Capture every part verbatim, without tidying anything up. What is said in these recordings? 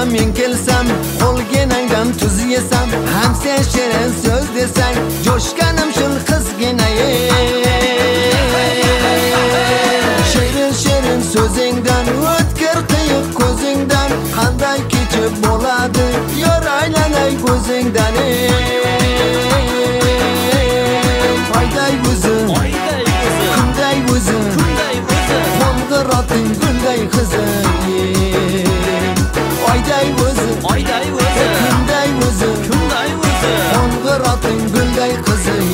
men kelsam, qo'lginangdan tuz yesam, ham sen shirin so'z desang, jo'shganim shul qizgina shirin shirin so'zingdan, o'tkir qiyiq ko'zingdan, qanday kechib bo'ladi, yor aylanay ko'zingdan. Oyday o'zim, kunday o'zim, qo'ng'iroqing gulday qizim. Oyday o'zim, kunday o'zim, qo'ng'iroqing gulday qizim.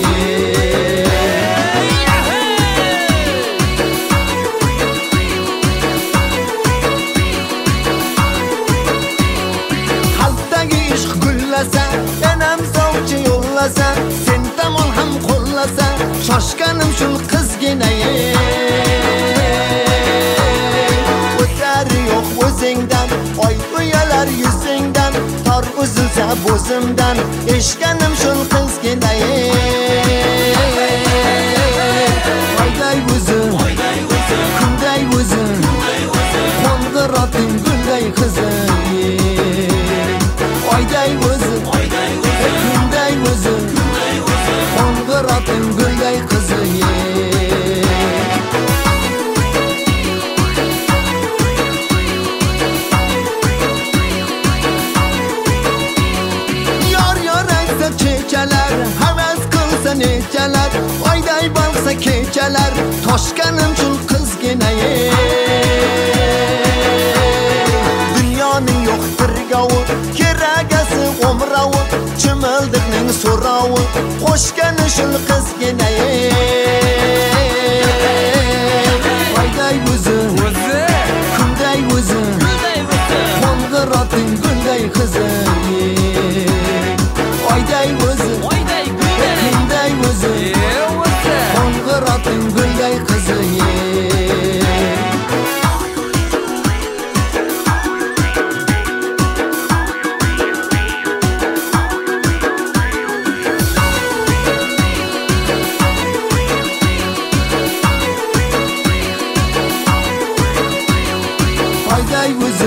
Qalbdagi ishq gullasa, enam sovchi yo'llasa, sen tomon ham qo'llasa, shoshganim shul qizgina. O'tari yo'q o'zingdan, oy uyalar yuzingdan, tor uzilsa bo'zimdan, eshganim shul qizgina. Oyday o'zim, kunday o'zim, qo'ng'iroqing gulday qizim. Oyday o'zim, kunday o'zim, qo'ng'iroqing gulday qizim. Yor yor aytsa chechalar, havas qilsa nechalar, oyday balqsa kechalar, toshganim shul qizgina. Dunyoning yo'q tirgovi, keragasi o'mrovi, chimildiqning so'rovi, qo'shgani shul qizgina. Oyday o'zim, kunday o'zim, qo'ng'iroqing gulday qizim. Oyday o'zim, kunday o'zim, qo'ng'iroqing gulday qizim. Oyday o'zim,